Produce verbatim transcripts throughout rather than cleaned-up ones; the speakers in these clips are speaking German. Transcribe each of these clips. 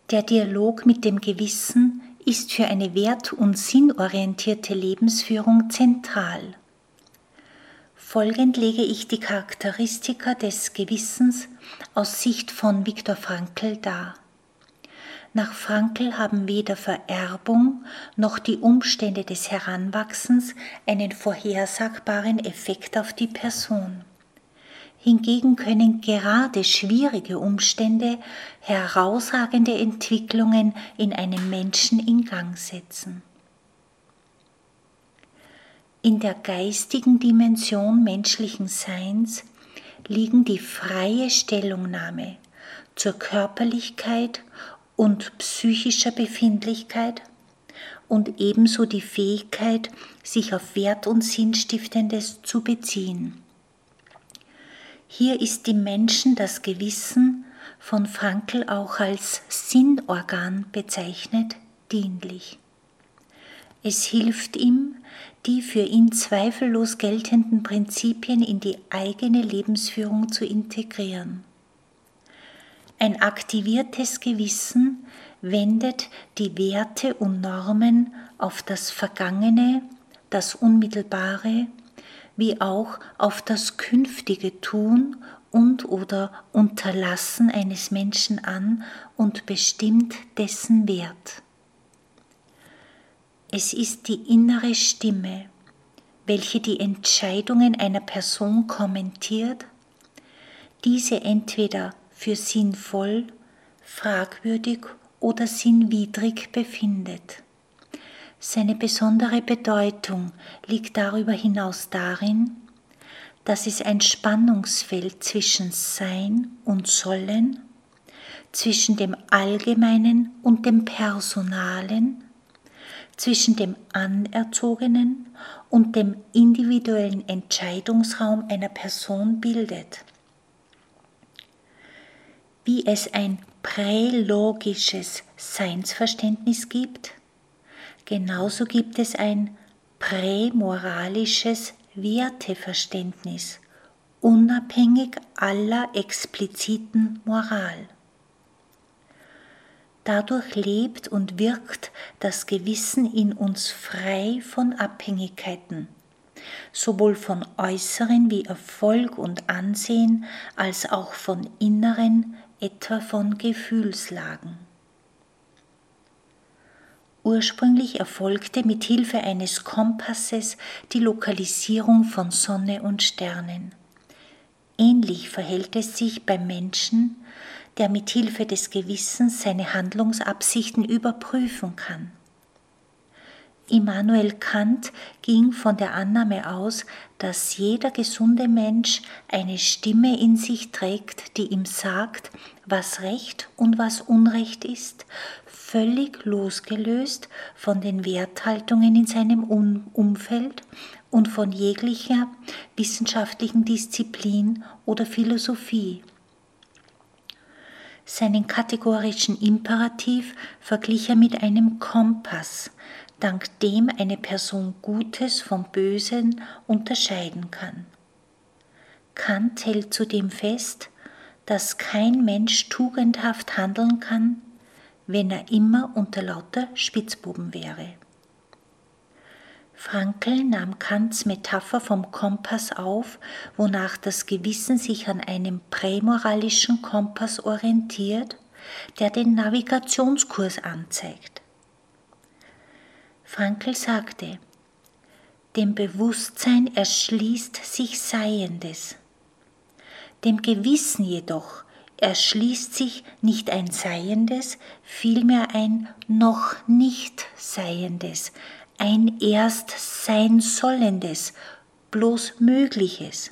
Der Dialog mit dem Gewissen ist für eine wert- und sinnorientierte Lebensführung zentral. Folgend lege ich die Charakteristika des Gewissens aus Sicht von Viktor Frankl dar. Nach Frankl haben weder Vererbung noch die Umstände des Heranwachsens einen vorhersagbaren Effekt auf die Person. Hingegen können gerade schwierige Umstände herausragende Entwicklungen in einem Menschen in Gang setzen. In der geistigen Dimension menschlichen Seins liegen die freie Stellungnahme zur Körperlichkeit und psychischer Befindlichkeit und ebenso die Fähigkeit, sich auf Wert- und Sinnstiftendes zu beziehen. Hier ist dem Menschen das Gewissen, von Frankl auch als Sinnorgan bezeichnet, dienlich. Es hilft ihm, die für ihn zweifellos geltenden Prinzipien in die eigene Lebensführung zu integrieren. Ein aktiviertes Gewissen wendet die Werte und Normen auf das Vergangene, das Unmittelbare, wie auch auf das künftige Tun und oder Unterlassen eines Menschen an und bestimmt dessen Wert. Es ist die innere Stimme, welche die Entscheidungen einer Person kommentiert, diese entweder für sinnvoll, fragwürdig oder sinnwidrig befindet. Seine besondere Bedeutung liegt darüber hinaus darin, dass es ein Spannungsfeld zwischen Sein und Sollen, zwischen dem Allgemeinen und dem Personalen, zwischen dem Anerzogenen und dem individuellen Entscheidungsraum einer Person bildet. Wie es ein prälogisches Seinsverständnis gibt, genauso gibt es ein prämoralisches Werteverständnis, unabhängig aller expliziten Moral. Dadurch lebt und wirkt das Gewissen in uns frei von Abhängigkeiten, sowohl von äußeren wie Erfolg und Ansehen, als auch von inneren, etwa von Gefühlslagen. Ursprünglich erfolgte mit Hilfe eines Kompasses die Lokalisierung von Sonne und Sternen. Ähnlich verhält es sich beim Menschen, der mit Hilfe des Gewissens seine Handlungsabsichten überprüfen kann. Immanuel Kant ging von der Annahme aus, dass jeder gesunde Mensch eine Stimme in sich trägt, die ihm sagt, was Recht und was Unrecht ist, völlig losgelöst von den Werthaltungen in seinem Umfeld und von jeglicher wissenschaftlichen Disziplin oder Philosophie. Seinen kategorischen Imperativ verglich er mit einem Kompass, dank dem eine Person Gutes vom Bösen unterscheiden kann. Kant hält zudem fest, dass kein Mensch tugendhaft handeln kann, wenn er immer unter lauter Spitzbuben wäre. Frankl nahm Kants Metapher vom Kompass auf, wonach das Gewissen sich an einem prämoralischen Kompass orientiert, der den Navigationskurs anzeigt. Frankl sagte, dem Bewusstsein erschließt sich Seiendes. Dem Gewissen jedoch erschließt sich nicht ein Seiendes, vielmehr ein noch nicht Seiendes, ein erst sein Sollendes, bloß Mögliches.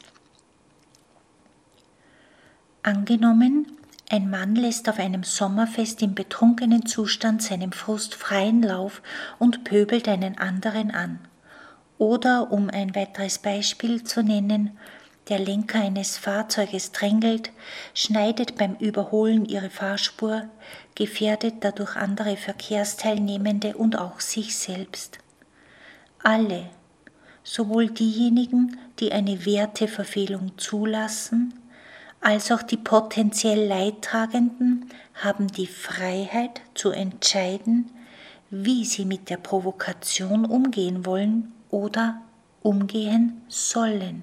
Angenommen, ein Mann lässt auf einem Sommerfest im betrunkenen Zustand seinem Frust freien Lauf und pöbelt einen anderen an. Oder, um ein weiteres Beispiel zu nennen, der Lenker eines Fahrzeuges drängelt, schneidet beim Überholen ihre Fahrspur, gefährdet dadurch andere Verkehrsteilnehmende und auch sich selbst. Alle, sowohl diejenigen, die eine Werteverfehlung zulassen, als auch die potenziell Leidtragenden, haben die Freiheit zu entscheiden, wie sie mit der Provokation umgehen wollen oder umgehen sollen.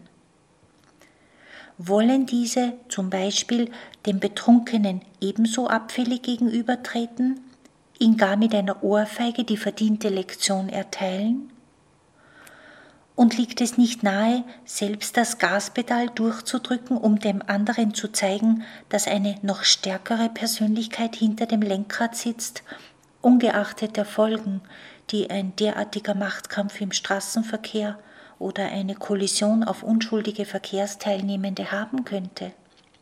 Wollen diese zum Beispiel dem Betrunkenen ebenso abfällig gegenübertreten, ihn gar mit einer Ohrfeige die verdiente Lektion erteilen? Und liegt es nicht nahe, selbst das Gaspedal durchzudrücken, um dem anderen zu zeigen, dass eine noch stärkere Persönlichkeit hinter dem Lenkrad sitzt, ungeachtet der Folgen, die ein derartiger Machtkampf im Straßenverkehr oder eine Kollision auf unschuldige Verkehrsteilnehmende haben könnte?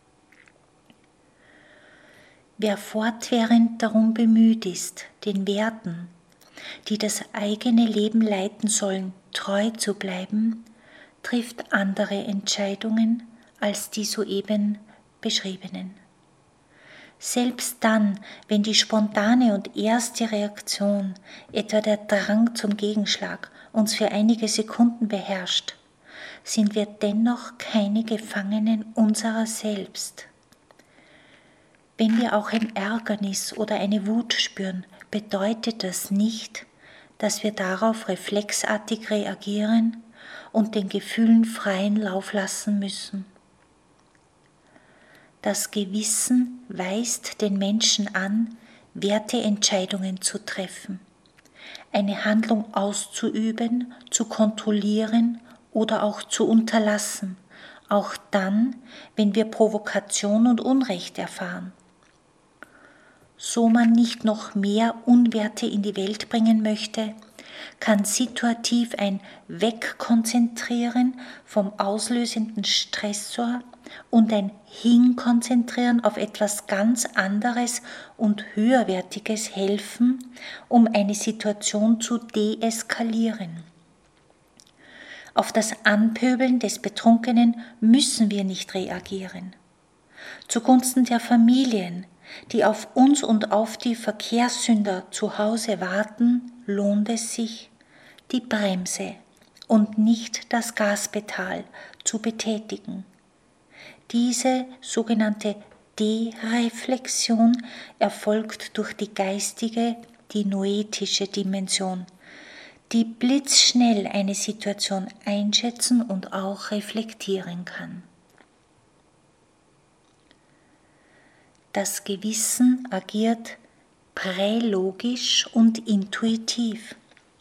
Wer fortwährend darum bemüht ist, den Werten, die das eigene Leben leiten sollen, treu zu bleiben, trifft andere Entscheidungen als die soeben beschriebenen. Selbst dann, wenn die spontane und erste Reaktion, etwa der Drang zum Gegenschlag, uns für einige Sekunden beherrscht, sind wir dennoch keine Gefangenen unserer selbst. Wenn wir auch ein Ärgernis oder eine Wut spüren, bedeutet das nicht, dass wir darauf reflexartig reagieren und den Gefühlen freien Lauf lassen müssen. Das Gewissen weist den Menschen an, Werteentscheidungen zu treffen, eine Handlung auszuüben, zu kontrollieren oder auch zu unterlassen, auch dann, wenn wir Provokation und Unrecht erfahren. So man nicht noch mehr Unwerte in die Welt bringen möchte, kann situativ ein Wegkonzentrieren vom auslösenden Stressor und ein Hinkonzentrieren auf etwas ganz anderes und Höherwertiges helfen, um eine Situation zu deeskalieren. Auf das Anpöbeln des Betrunkenen müssen wir nicht reagieren. Zugunsten der Familien, die auf uns und auf die Verkehrssünder zu Hause warten, lohnt es sich, die Bremse und nicht das Gaspedal zu betätigen. Diese sogenannte Dereflexion erfolgt durch die geistige, die noetische Dimension, die blitzschnell eine Situation einschätzen und auch reflektieren kann. Das Gewissen agiert prälogisch und intuitiv.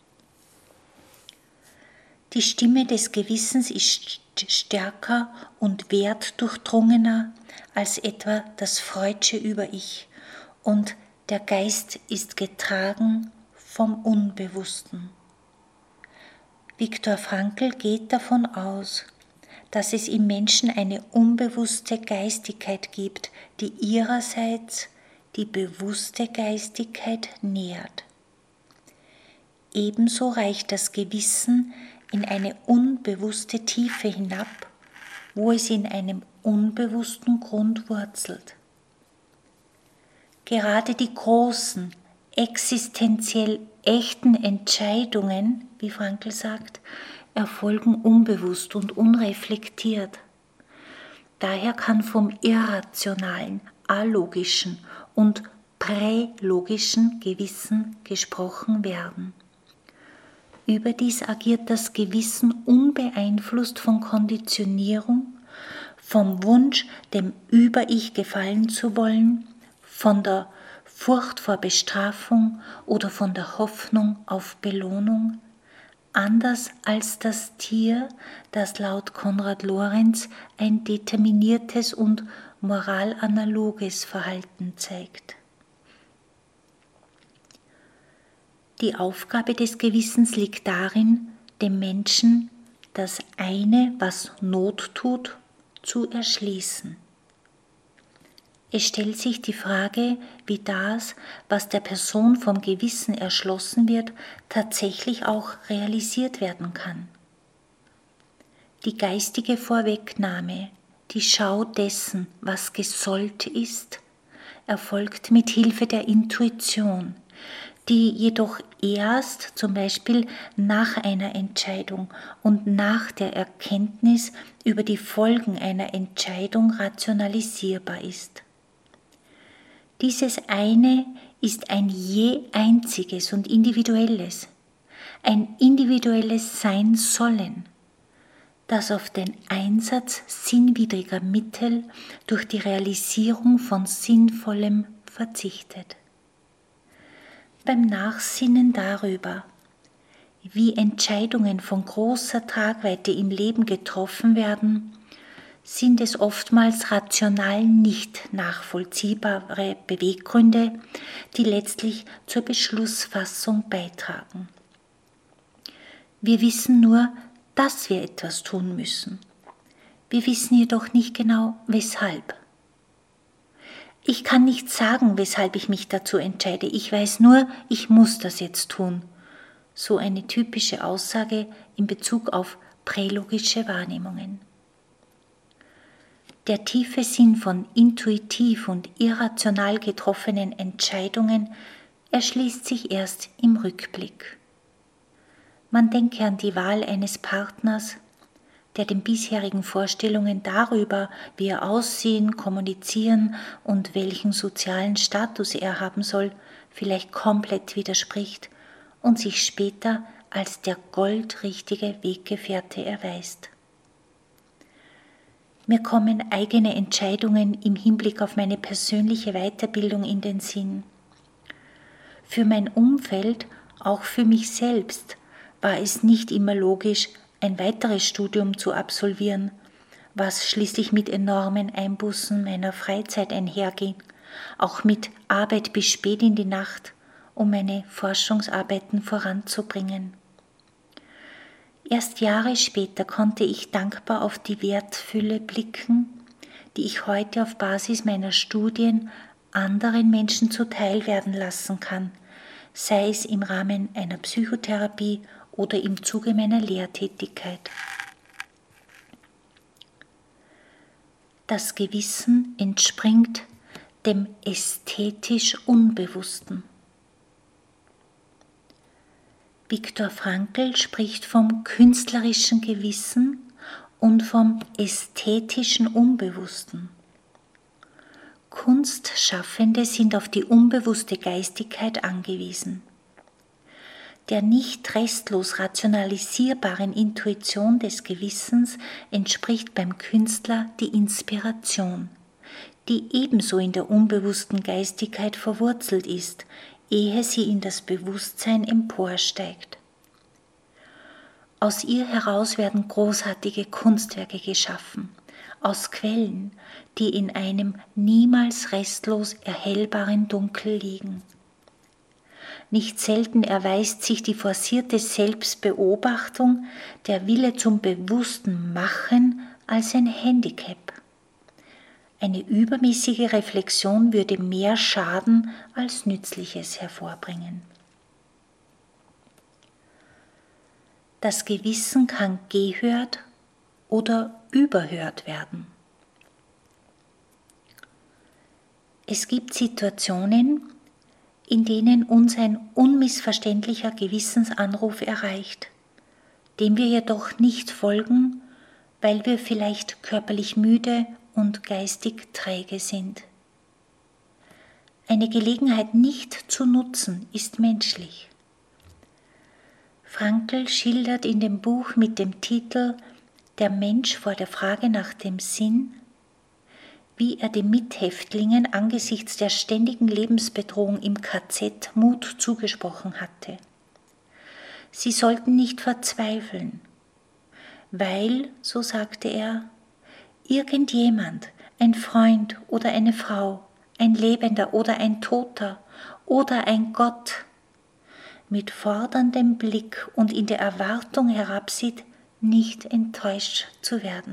Die Stimme des Gewissens ist stärker und wertdurchdrungener als etwa das Freudsche Über-Ich und der Geist ist getragen vom Unbewussten. Viktor Frankl geht davon aus, dass es im Menschen eine unbewusste Geistigkeit gibt, die ihrerseits die bewusste Geistigkeit nährt. Ebenso reicht das Gewissen in eine unbewusste Tiefe hinab, wo es in einem unbewussten Grund wurzelt. Gerade die großen, existenziell echten Entscheidungen, wie Frankl sagt, erfolgen unbewusst und unreflektiert. Daher kann vom irrationalen, alogischen und prälogischen Gewissen gesprochen werden. Überdies agiert das Gewissen unbeeinflusst von Konditionierung, vom Wunsch, dem Über-Ich gefallen zu wollen, von der Furcht vor Bestrafung oder von der Hoffnung auf Belohnung, anders als das Tier, das laut Konrad Lorenz ein determiniertes und moralanaloges Verhalten zeigt. Die Aufgabe des Gewissens liegt darin, dem Menschen das eine, was Not tut, zu erschließen. Es stellt sich die Frage, wie das, was der Person vom Gewissen erschlossen wird, tatsächlich auch realisiert werden kann. Die geistige Vorwegnahme, die Schau dessen, was gesollt ist, erfolgt mit Hilfe der Intuition, die jedoch erst zum Beispiel nach einer Entscheidung und nach der Erkenntnis über die Folgen einer Entscheidung rationalisierbar ist. Dieses eine ist ein je einziges und individuelles, ein individuelles Sein sollen, das auf den Einsatz sinnwidriger Mittel durch die Realisierung von Sinnvollem verzichtet. Beim Nachsinnen darüber, wie Entscheidungen von großer Tragweite im Leben getroffen werden, sind es oftmals rational nicht nachvollziehbare Beweggründe, die letztlich zur Beschlussfassung beitragen. Wir wissen nur, dass wir etwas tun müssen. Wir wissen jedoch nicht genau, weshalb. Ich kann nicht sagen, weshalb ich mich dazu entscheide. Ich weiß nur, ich muss das jetzt tun. So eine typische Aussage in Bezug auf prälogische Wahrnehmungen. Der tiefe Sinn von intuitiv und irrational getroffenen Entscheidungen erschließt sich erst im Rückblick. Man denke an die Wahl eines Partners, der den bisherigen Vorstellungen darüber, wie er aussehen, kommunizieren und welchen sozialen Status er haben soll, vielleicht komplett widerspricht und sich später als der goldrichtige Weggefährte erweist. Mir kommen eigene Entscheidungen im Hinblick auf meine persönliche Weiterbildung in den Sinn. Für mein Umfeld, auch für mich selbst, war es nicht immer logisch, ein weiteres Studium zu absolvieren, was schließlich mit enormen Einbußen meiner Freizeit einherging, auch mit Arbeit bis spät in die Nacht, um meine Forschungsarbeiten voranzubringen. Erst Jahre später konnte ich dankbar auf die Wertfülle blicken, die ich heute auf Basis meiner Studien anderen Menschen zuteil werden lassen kann, sei es im Rahmen einer Psychotherapie oder im Zuge meiner Lehrtätigkeit. Das Gewissen entspringt dem ästhetisch Unbewussten. Viktor Frankl spricht vom künstlerischen Gewissen und vom ästhetischen Unbewussten. Kunstschaffende sind auf die unbewusste Geistigkeit angewiesen. Der nicht restlos rationalisierbaren Intuition des Gewissens entspricht beim Künstler die Inspiration, die ebenso in der unbewussten Geistigkeit verwurzelt ist, ehe sie in das Bewusstsein emporsteigt. Aus ihr heraus werden großartige Kunstwerke geschaffen, aus Quellen, die in einem niemals restlos erhellbaren Dunkel liegen. Nicht selten erweist sich die forcierte Selbstbeobachtung, der Wille zum bewussten Machen, als ein Handicap. Eine übermäßige Reflexion würde mehr Schaden als Nützliches hervorbringen. Das Gewissen kann gehört oder überhört werden. Es gibt Situationen, in denen uns ein unmissverständlicher Gewissensanruf erreicht, dem wir jedoch nicht folgen, weil wir vielleicht körperlich müde und geistig träge sind. Eine Gelegenheit nicht zu nutzen ist menschlich. Frankl schildert in dem Buch mit dem Titel »Der Mensch vor der Frage nach dem Sinn«, wie er den Mithäftlingen angesichts der ständigen Lebensbedrohung im K Z Mut zugesprochen hatte. Sie sollten nicht verzweifeln, weil, so sagte er, irgendjemand, ein Freund oder eine Frau, ein Lebender oder ein Toter oder ein Gott, mit forderndem Blick und in der Erwartung herabsieht, nicht enttäuscht zu werden.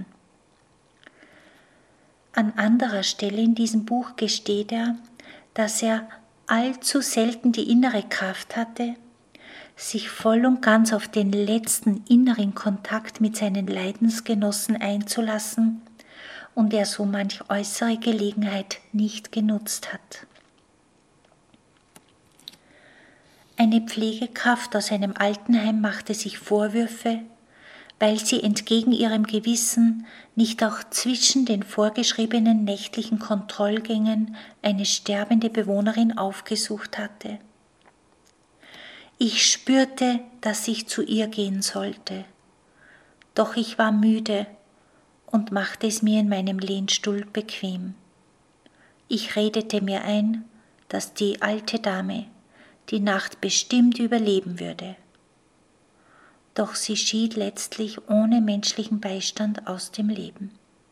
An anderer Stelle in diesem Buch gesteht er, dass er allzu selten die innere Kraft hatte, sich voll und ganz auf den letzten inneren Kontakt mit seinen Leidensgenossen einzulassen und er so manch äußere Gelegenheit nicht genutzt hat. Eine Pflegekraft aus einem Altenheim machte sich Vorwürfe, weil sie entgegen ihrem Gewissen nicht auch zwischen den vorgeschriebenen nächtlichen Kontrollgängen eine sterbende Bewohnerin aufgesucht hatte. Ich spürte, dass ich zu ihr gehen sollte, doch ich war müde und machte es mir in meinem Lehnstuhl bequem. Ich redete mir ein, dass die alte Dame die Nacht bestimmt überleben würde. Doch sie schied letztlich ohne menschlichen Beistand aus dem Leben.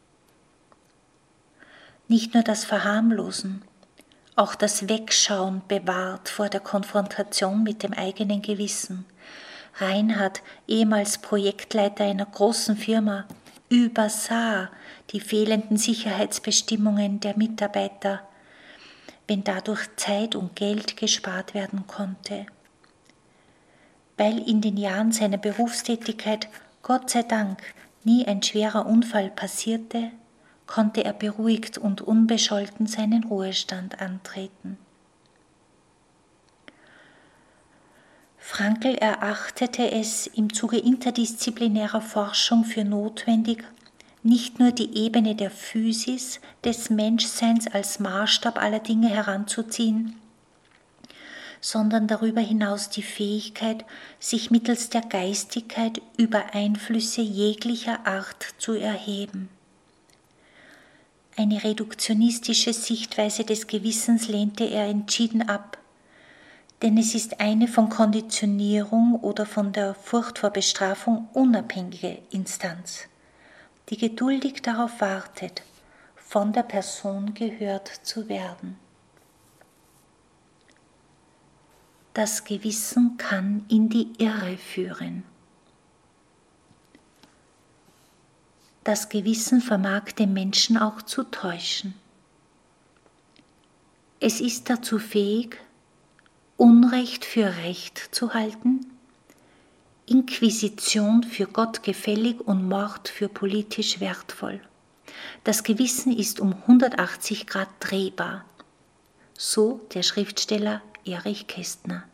Nicht nur das Verharmlosen, auch das Wegschauen bewahrt vor der Konfrontation mit dem eigenen Gewissen. Reinhard, ehemals Projektleiter einer großen Firma, übersah die fehlenden Sicherheitsbestimmungen der Mitarbeiter, wenn dadurch Zeit und Geld gespart werden konnte. Weil in den Jahren seiner Berufstätigkeit Gott sei Dank nie ein schwerer Unfall passierte, konnte er beruhigt und unbescholten seinen Ruhestand antreten. Frankl erachtete es im Zuge interdisziplinärer Forschung für notwendig, nicht nur die Ebene der Physis des Menschseins als Maßstab aller Dinge heranzuziehen, sondern darüber hinaus die Fähigkeit, sich mittels der Geistigkeit über Einflüsse jeglicher Art zu erheben. Eine reduktionistische Sichtweise des Gewissens lehnte er entschieden ab, denn es ist eine von Konditionierung oder von der Furcht vor Bestrafung unabhängige Instanz, die geduldig darauf wartet, von der Person gehört zu werden. Das Gewissen kann in die Irre führen. Das Gewissen vermag den Menschen auch zu täuschen. Es ist dazu fähig, Unrecht für Recht zu halten, Inquisition für Gott gefällig und Mord für politisch wertvoll. Das Gewissen ist um hundertachtzig Grad drehbar, so der Schriftsteller Erich Kästner.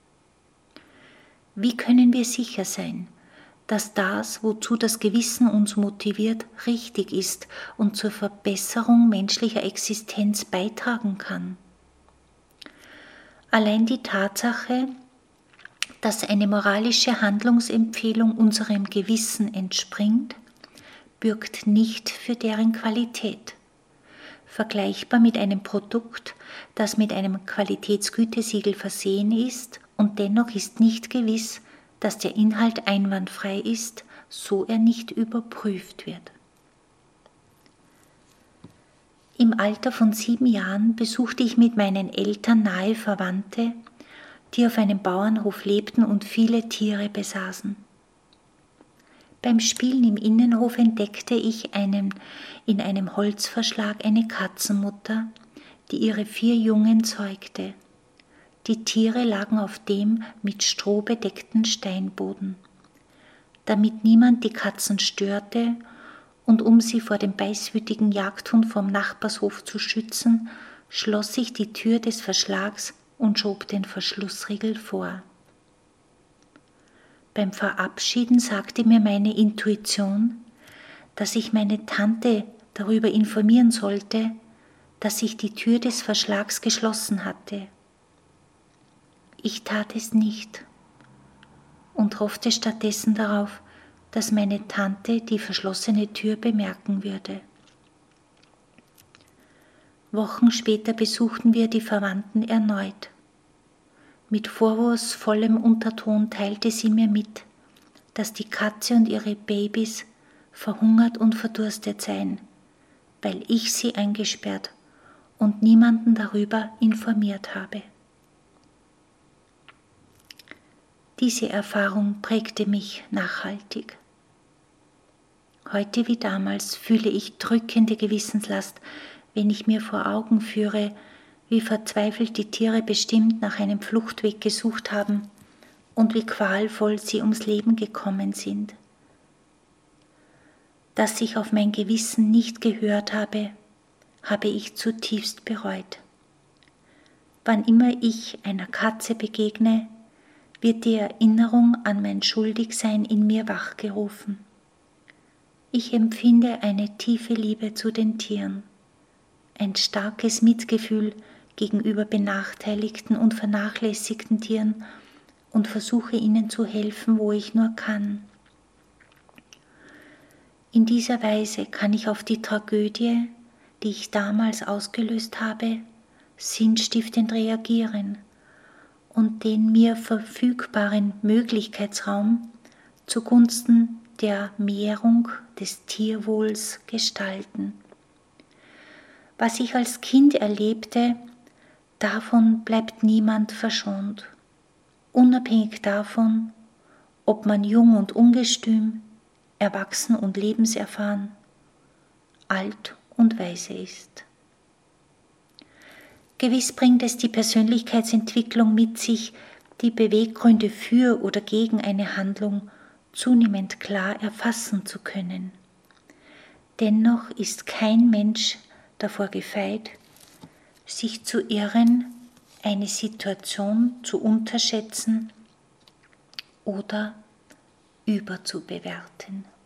Wie können wir sicher sein, dass das, wozu das Gewissen uns motiviert, richtig ist und zur Verbesserung menschlicher Existenz beitragen kann? Allein die Tatsache, dass eine moralische Handlungsempfehlung unserem Gewissen entspringt, bürgt nicht für deren Qualität. Vergleichbar mit einem Produkt, das mit einem Qualitätsgütesiegel versehen ist und dennoch ist nicht gewiss, dass der Inhalt einwandfrei ist, so er nicht überprüft wird. Im Alter von sieben Jahren besuchte ich mit meinen Eltern nahe Verwandte, die auf einem Bauernhof lebten und viele Tiere besaßen. Beim Spielen im Innenhof entdeckte ich einen, in einem Holzverschlag eine Katzenmutter, die ihre vier Jungen zeugte. Die Tiere lagen auf dem mit Stroh bedeckten Steinboden. Damit niemand die Katzen störte und um sie vor dem beißwütigen Jagdhund vom Nachbarshof zu schützen, schloss ich die Tür des Verschlags und schob den Verschlussriegel vor. Beim Verabschieden sagte mir meine Intuition, dass ich meine Tante darüber informieren sollte, dass ich die Tür des Verschlags geschlossen hatte. Ich tat es nicht und hoffte stattdessen darauf, dass meine Tante die verschlossene Tür bemerken würde. Wochen später besuchten wir die Verwandten erneut. Mit vorwurfsvollem Unterton teilte sie mir mit, dass die Katze und ihre Babys verhungert und verdurstet seien, weil ich sie eingesperrt und niemanden darüber informiert habe. Diese Erfahrung prägte mich nachhaltig. Heute wie damals fühle ich drückende Gewissenslast, wenn ich mir vor Augen führe, wie verzweifelt die Tiere bestimmt nach einem Fluchtweg gesucht haben und wie qualvoll sie ums Leben gekommen sind. Dass ich auf mein Gewissen nicht gehört habe, habe ich zutiefst bereut. Wann immer ich einer Katze begegne, wird die Erinnerung an mein Schuldigsein in mir wachgerufen. Ich empfinde eine tiefe Liebe zu den Tieren, ein starkes Mitgefühl gegenüber benachteiligten und vernachlässigten Tieren und versuche ihnen zu helfen, wo ich nur kann. In dieser Weise kann ich auf die Tragödie, die ich damals ausgelöst habe, sinnstiftend reagieren und den mir verfügbaren Möglichkeitsraum zugunsten der Mehrung des Tierwohls gestalten. Was ich als Kind erlebte, davon bleibt niemand verschont, unabhängig davon, ob man jung und ungestüm, erwachsen und lebenserfahren, alt und weise ist. Gewiss bringt es die Persönlichkeitsentwicklung mit sich, die Beweggründe für oder gegen eine Handlung zunehmend klar erfassen zu können. Dennoch ist kein Mensch davor gefeit, sich zu irren, eine Situation zu unterschätzen oder überzubewerten.